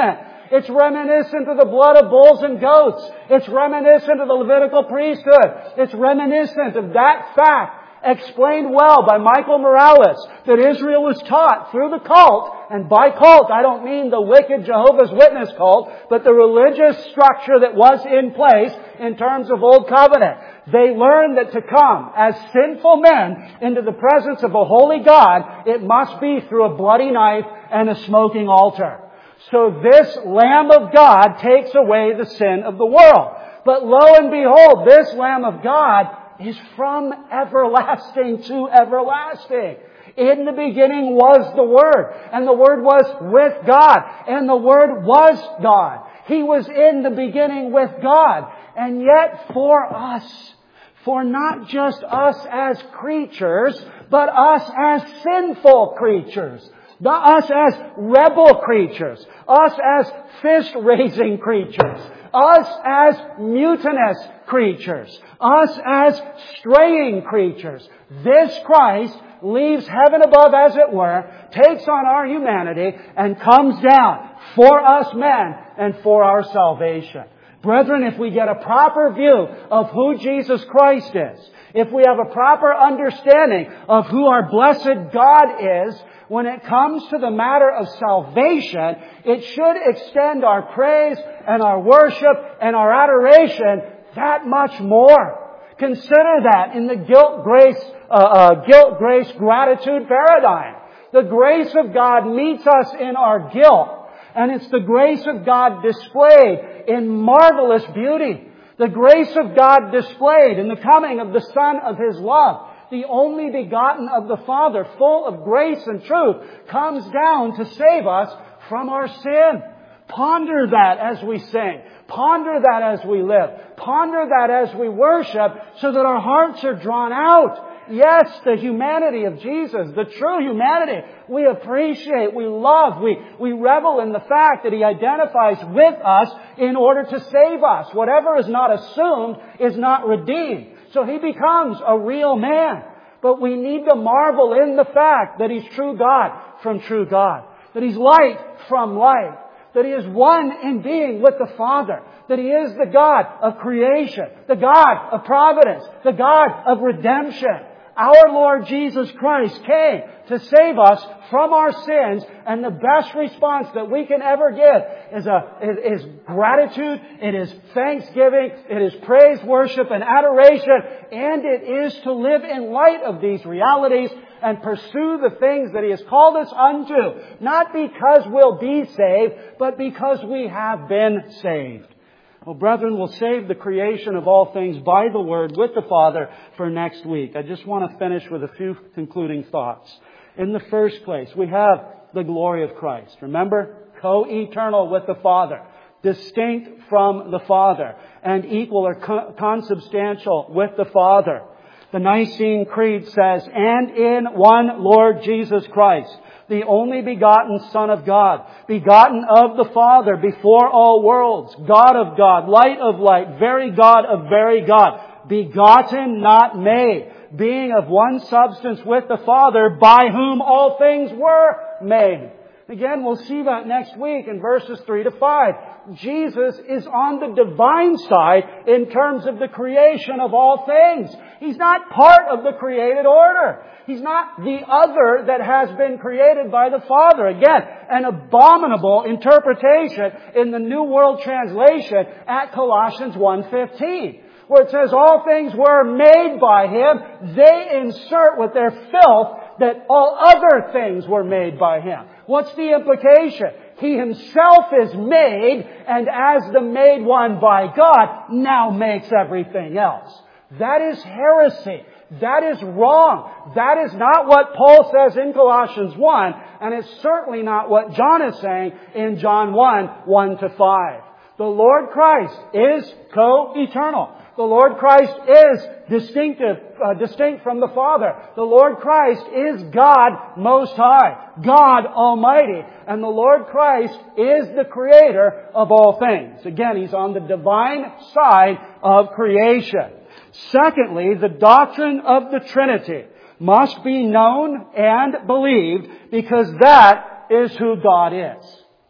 It's reminiscent of the blood of bulls and goats. It's reminiscent of the Levitical priesthood. It's reminiscent of that fact, explained well by Michael Morales, that Israel was taught through the cult, and by cult I don't mean the wicked Jehovah's Witness cult, but the religious structure that was in place in terms of Old Covenant. They learned that to come as sinful men into the presence of a holy God, it must be through a bloody knife and a smoking altar. So this Lamb of God takes away the sin of the world. But lo and behold, this Lamb of God is from everlasting to everlasting. In the beginning was the Word, and the Word was with God, and the Word was God. He was in the beginning with God. And yet for us, for not just us as creatures, but us as sinful creatures, us as rebel creatures, us as fist-raising creatures, us as mutinous creatures, us as straying creatures. This Christ leaves heaven above, as it were, takes on our humanity, and comes down for us men and for our salvation. Brethren, if we get a proper view of who Jesus Christ is, if we have a proper understanding of who our blessed God is, when it comes to the matter of salvation, it should extend our praise and our worship and our adoration that much more. Consider that in the guilt, grace, uh, uh, guilt, grace, gratitude paradigm. The grace of God meets us in our guilt, and it's the grace of God displayed in marvelous beauty. The grace of God displayed in the coming of the Son of His love, the only begotten of the Father, full of grace and truth, comes down to save us from our sin. Ponder that as we sing. Ponder that as we live. Ponder that as we worship, so that our hearts are drawn out. Yes, the humanity of Jesus, the true humanity, we appreciate, we love, we, we revel in the fact that He identifies with us in order to save us. Whatever is not assumed is not redeemed. So He becomes a real man. But we need to marvel in the fact that He's true God from true God. That He's light from light. That He is one in being with the Father. That He is the God of creation. The God of providence. The God of redemption. Our Lord Jesus Christ came to save us from our sins, and the best response that we can ever give is, a, is, is gratitude, it is thanksgiving, it is praise, worship, and adoration, and it is to live in light of these realities and pursue the things that He has called us unto, not because we'll be saved, but because we have been saved. Well, brethren, we'll save the creation of all things by the Word with the Father for next week. I just want to finish with a few concluding thoughts. In the first place, we have the glory of Christ. Remember, co-eternal with the Father, distinct from the Father, and equal or consubstantial with the Father. The Nicene Creed says, "And in one Lord Jesus Christ, the only begotten Son of God, begotten of the Father before all worlds, God of God, light of light, very God of very God, begotten, not made, being of one substance with the Father, by whom all things were made." Again, we'll see that next week in verses three to five. Jesus is on the divine side in terms of the creation of all things. He's not part of the created order. He's not the other that has been created by the Father. Again, an abominable interpretation in the New World Translation at Colossians one fifteen. Where it says all things were made by Him, they insert with their filth that all other things were made by Him. What's the implication? He Himself is made, and as the made one by God, now makes everything else. That is heresy. That is wrong. That is not what Paul says in Colossians one, and it's certainly not what John is saying in John one, one to five. The Lord Christ is co-eternal. The Lord Christ is distinctive, uh, distinct from the Father. The Lord Christ is God Most High, God Almighty. And the Lord Christ is the Creator of all things. Again, He's on the divine side of creation. Secondly, the doctrine of the Trinity must be known and believed, because that is who God is.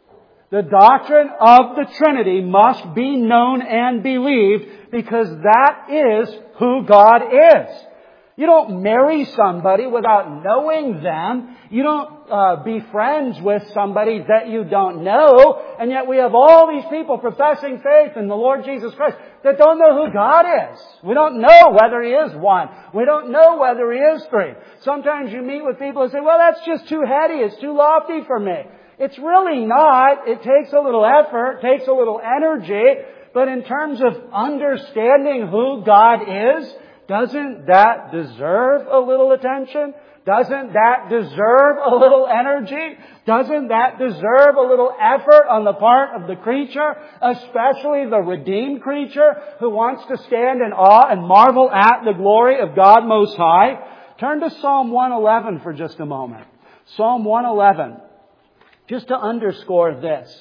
The doctrine of the Trinity must be known and believed because that is who God is. You don't marry somebody without knowing them. You don't uh, be friends with somebody that you don't know. And yet we have all these people professing faith in the Lord Jesus Christ that don't know who God is. We don't know whether He is one. We don't know whether He is three. Sometimes you meet with people and say, well, that's just too heady. It's too lofty for me. It's really not. It takes a little effort, takes a little energy. But in terms of understanding who God is, doesn't that deserve a little attention? Doesn't that deserve a little energy? Doesn't that deserve a little effort on the part of the creature, especially the redeemed creature who wants to stand in awe and marvel at the glory of God Most High? Turn to Psalm one eleven for just a moment. Psalm one eleven. Just to underscore this.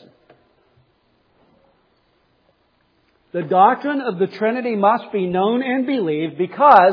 The doctrine of the Trinity must be known and believed because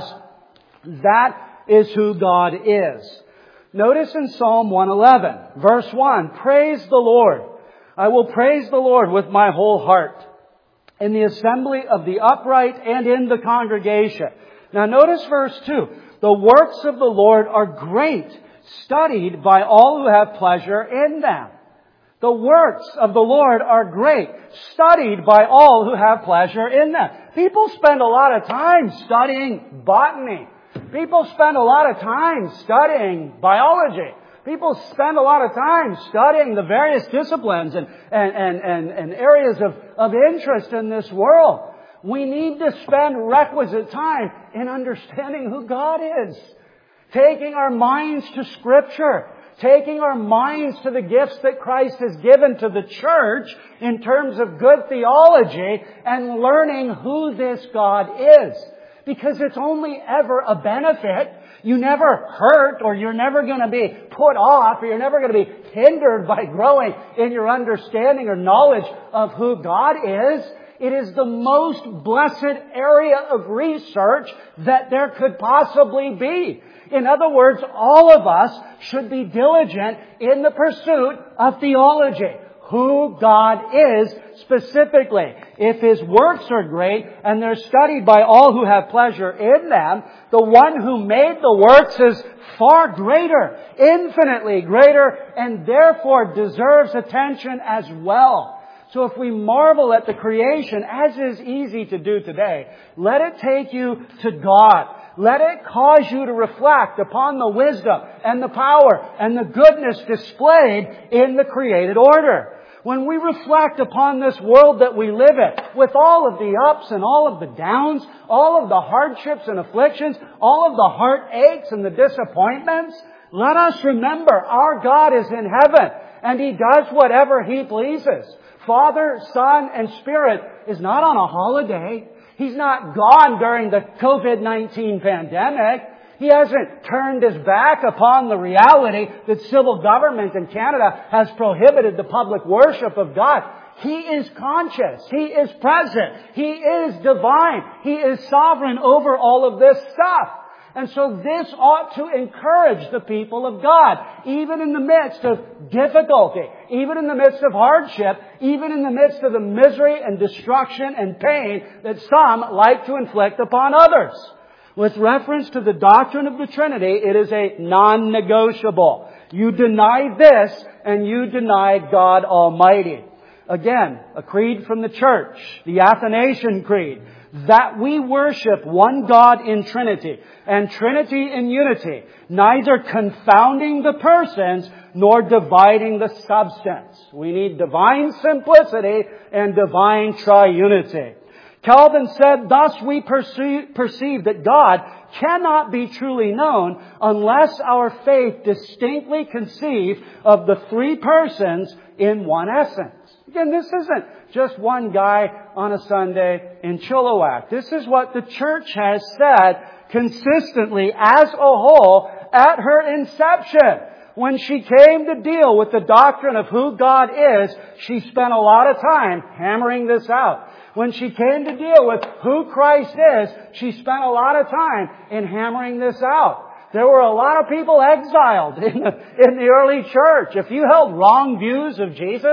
that is who God is. Notice in Psalm one eleven, verse one, praise the Lord. I will praise the Lord with my whole heart in the assembly of the upright and in the congregation. Now notice verse two. The works of the Lord are great, studied by all who have pleasure in them. The works of the Lord are great, studied by all who have pleasure in them. People spend a lot of time studying botany. People spend a lot of time studying biology. People spend a lot of time studying the various disciplines and, and, and, and, and areas of, of interest in this world. We need to spend requisite time in understanding who God is. Taking our minds to Scripture. Taking our minds to the gifts that Christ has given to the church in terms of good theology and learning who this God is. Because it's only ever a benefit. You never hurt, or you're never going to be put off, or you're never going to be hindered by growing in your understanding or knowledge of who God is. It is the most blessed area of research that there could possibly be. In other words, all of us should be diligent in the pursuit of theology. Who God is specifically. If His works are great and they're studied by all who have pleasure in them, the one who made the works is far greater, infinitely greater, and therefore deserves attention as well. So if we marvel at the creation, as is easy to do today, let it take you to God. Let it cause you to reflect upon the wisdom and the power and the goodness displayed in the created order. When we reflect upon this world that we live in, with all of the ups and all of the downs, all of the hardships and afflictions, all of the heartaches and the disappointments, let us remember our God is in heaven and He does whatever He pleases. Father, Son, and Spirit is not on a holiday. He's not gone during the covid nineteen pandemic. He hasn't turned His back upon the reality that civil government in Canada has prohibited the public worship of God. He is conscious. He is present. He is divine. He is sovereign over all of this stuff. And so this ought to encourage the people of God, even in the midst of difficulty, even in the midst of hardship, even in the midst of the misery and destruction and pain that some like to inflict upon others. With reference to the doctrine of the Trinity, it is a non-negotiable. You deny this and you deny God Almighty. Again, a creed from the church, the Athanasian Creed, that we worship one God in Trinity, and Trinity in unity, neither confounding the persons nor dividing the substance. We need divine simplicity and divine triunity. Calvin said, thus we perceive, perceive that God cannot be truly known unless our faith distinctly conceive of the three persons in one essence. Again, this isn't just one guy on a Sunday in Chilliwack. This is what the church has said consistently as a whole at her inception. When she came to deal with the doctrine of who God is, she spent a lot of time hammering this out. When she came to deal with who Christ is, she spent a lot of time in hammering this out. There were a lot of people exiled in the, in the early church. If you held wrong views of Jesus,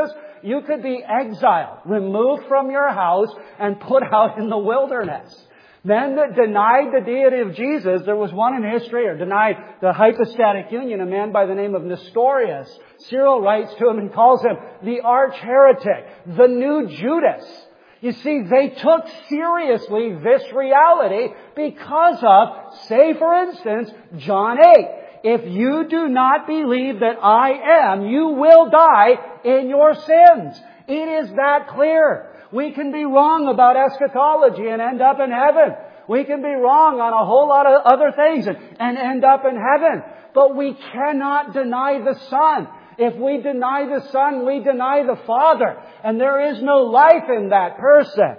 You could be exiled, removed from your house, and put out in the wilderness. Men that denied the deity of Jesus, there was one in history, or denied the hypostatic union, a man by the name of Nestorius. Cyril writes to him and calls him the arch heretic, the new Judas. You see, they took seriously this reality because of, say for instance, John eight. If you do not believe that I am, you will die in your sins. It is that clear. We can be wrong about eschatology and end up in heaven. We can be wrong on a whole lot of other things and, and end up in heaven. But we cannot deny the Son. If we deny the Son, we deny the Father. And there is no life in that person.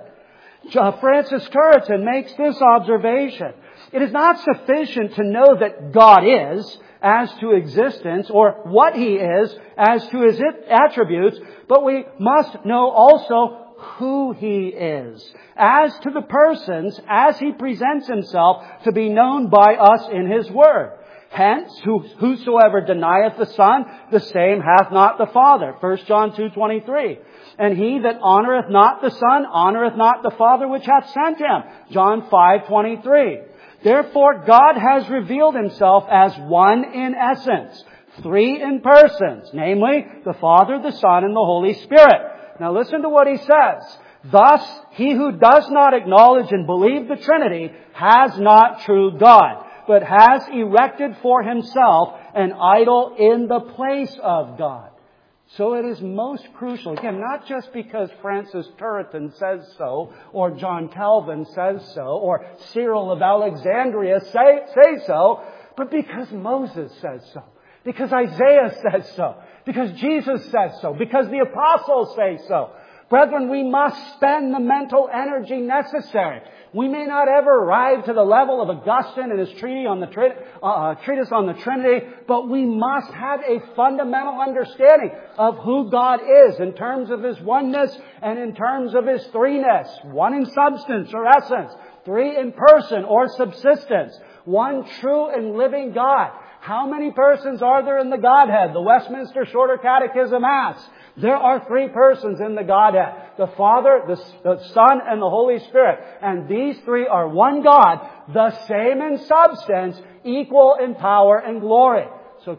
Francis Turretin makes this observation. It is not sufficient to know that God is as to existence, or what He is as to His attributes, but we must know also who He is, as to the persons, as He presents Himself to be known by us in His Word. Hence, whosoever denieth the Son, the same hath not the Father. First John two twenty-three. And he that honoureth not the Son, honoureth not the Father which hath sent Him. John five twenty-three. Therefore, God has revealed Himself as one in essence, three in persons, namely the Father, the Son, and the Holy Spirit. Now listen to what he says. Thus, he who does not acknowledge and believe the Trinity has not true God, but has erected for himself an idol in the place of God. So it is most crucial, again, not just because Francis Turretin says so, or John Calvin says so, or Cyril of Alexandria say, say so, but because Moses says so, because Isaiah says so, because Jesus says so, because the apostles say so. Brethren, we must spend the mental energy necessary. We may not ever arrive to the level of Augustine and his treatise on the, uh, treatise on the Trinity, but we must have a fundamental understanding of who God is in terms of His oneness and in terms of His threeness. One in substance or essence, three in person or subsistence, one true and living God. How many persons are there in the Godhead? The Westminster Shorter Catechism asks. There are three persons in the Godhead. The Father, the, the Son, and the Holy Spirit. And these three are one God, the same in substance, equal in power and glory. So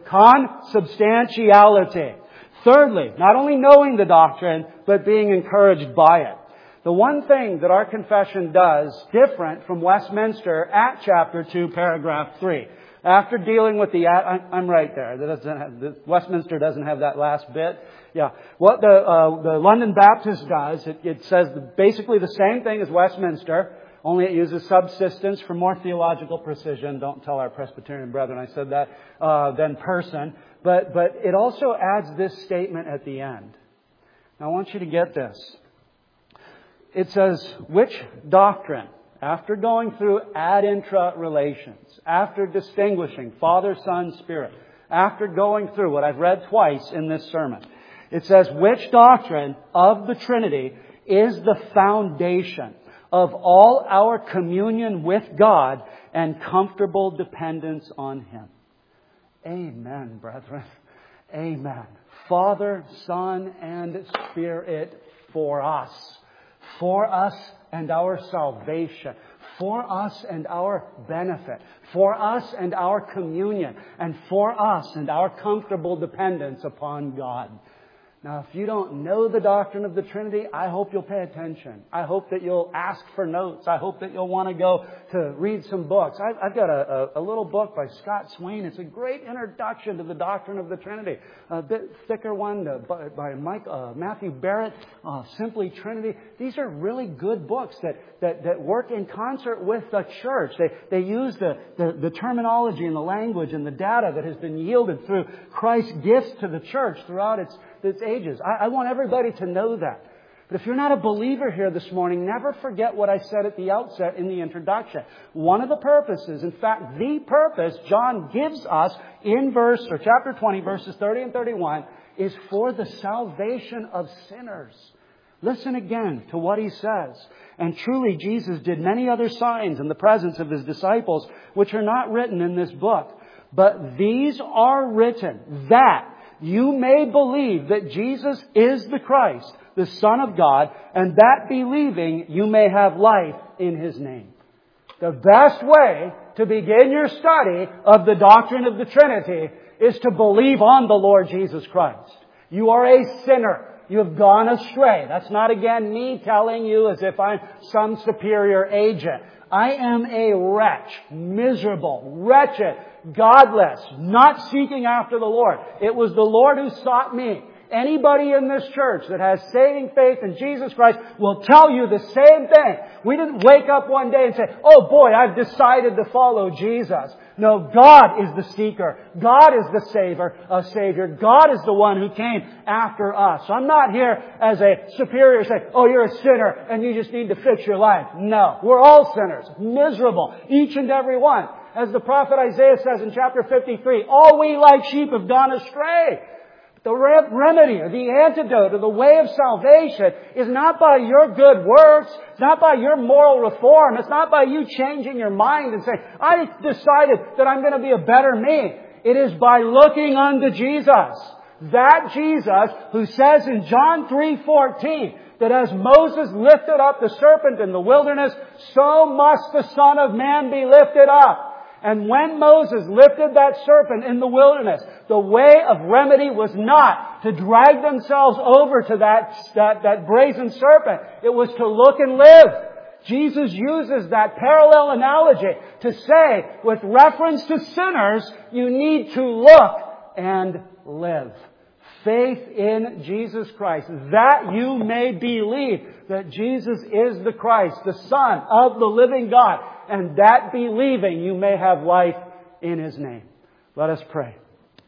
consubstantiality. Thirdly, not only knowing the doctrine, but being encouraged by it. The one thing that our confession does different from Westminster at chapter two, paragraph three. After dealing with the, I'm right there. That doesn't have, the Westminster doesn't have that last bit. Yeah. What the, uh, the London Baptist does, it, it says basically the same thing as Westminster, only it uses subsistence for more theological precision. Don't tell our Presbyterian brethren I said that, uh, than person. But, but it also adds this statement at the end. Now I want you to get this. It says, which doctrine, after going through ad intra relations, after distinguishing Father, Son, Spirit, after going through what I've read twice in this sermon, it says, which doctrine of the Trinity is the foundation of all our communion with God and comfortable dependence on Him. Amen, brethren. Amen. Father, Son, and Spirit for us. For us and our salvation. For us and our benefit. For us and our communion. And for us and our comfortable dependence upon God. Now, if you don't know the doctrine of the Trinity, I hope you'll pay attention. I hope that you'll ask for notes. I hope that you'll want to go to read some books. I've, I've got a, a, a little book by Scott Swain. It's a great introduction to the doctrine of the Trinity. A bit thicker one uh, by, by Mike, uh, Matthew Barrett, uh, Simply Trinity. These are really good books that, that, that work in concert with the church. They, they use the, the, the terminology and the language and the data that has been yielded through Christ's gifts to the church throughout its its ages. I, I want everybody to know that. But if you're not a believer here this morning, never forget what I said at the outset in the introduction. One of the purposes, in fact, the purpose John gives us in verse or chapter twenty, verses thirty and thirty-one, is for the salvation of sinners. Listen again to what he says. And truly Jesus did many other signs in the presence of His disciples, which are not written in this book. But these are written that you may believe that Jesus is the Christ, the Son of God, and that believing you may have life in His name. The best way to begin your study of the doctrine of the Trinity is to believe on the Lord Jesus Christ. You are a sinner. You have gone astray. That's not, again, me telling you as if I'm some superior agent. I am a wretch, miserable, wretched, godless, not seeking after the Lord. It was the Lord who sought me. Anybody in this church that has saving faith in Jesus Christ will tell you the same thing. We didn't wake up one day and say, oh boy, I've decided to follow Jesus. No, God is the seeker. God is the savior, a savior. God is the one who came after us. So I'm not here as a superior saying, oh, you're a sinner and you just need to fix your life. No, we're all sinners, miserable, each and every one. As the prophet Isaiah says in chapter fifty-three, all we like sheep have gone astray. The remedy or the antidote or the way of salvation is not by your good works. It's not by your moral reform. It's not by you changing your mind and saying, I decided that I'm going to be a better me. It is by looking unto Jesus. That Jesus who says in John three fourteen that as Moses lifted up the serpent in the wilderness, so must the Son of Man be lifted up. And when Moses lifted that serpent in the wilderness, the way of remedy was not to drag themselves over to that, that, that brazen serpent. It was to look and live. Jesus uses that parallel analogy to say, with reference to sinners, you need to look and live. Faith in Jesus Christ, that you may believe that Jesus is the Christ, the Son of the living God, and that believing you may have life in His name. Let us pray.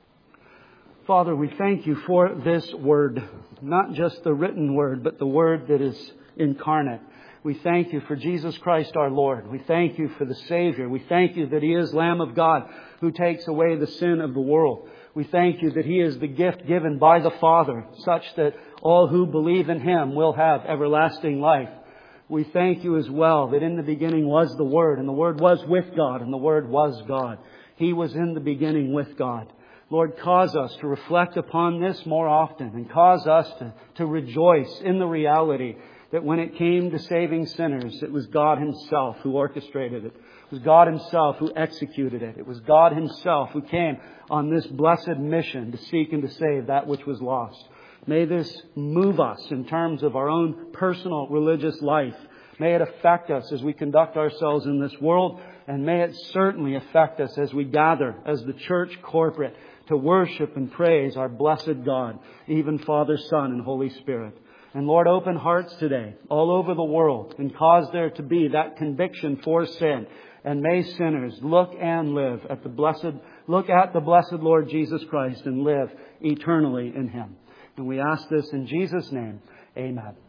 Father, we thank You for this Word, not just the written Word, but the Word that is incarnate. We thank You for Jesus Christ our Lord. We thank You for the Savior. We thank You that He is Lamb of God who takes away the sin of the world. We thank You that He is the gift given by the Father, such that all who believe in Him will have everlasting life. We thank You as well that in the beginning was the Word, and the Word was with God, and the Word was God. He was in the beginning with God. Lord, cause us to reflect upon this more often, and cause us to, to rejoice in the reality that when it came to saving sinners, it was God Himself who orchestrated it. It was God Himself who executed it. It was God Himself who came on this blessed mission to seek and to save that which was lost. May this move us in terms of our own personal religious life. May it affect us as we conduct ourselves in this world. And may it certainly affect us as we gather as the church corporate to worship and praise our blessed God, even Father, Son, and Holy Spirit. And Lord, open hearts today all over the world and cause there to be that conviction for sin. And may sinners look and live at the blessed, look at the blessed Lord Jesus Christ and live eternally in Him. And we ask this in Jesus' name. Amen.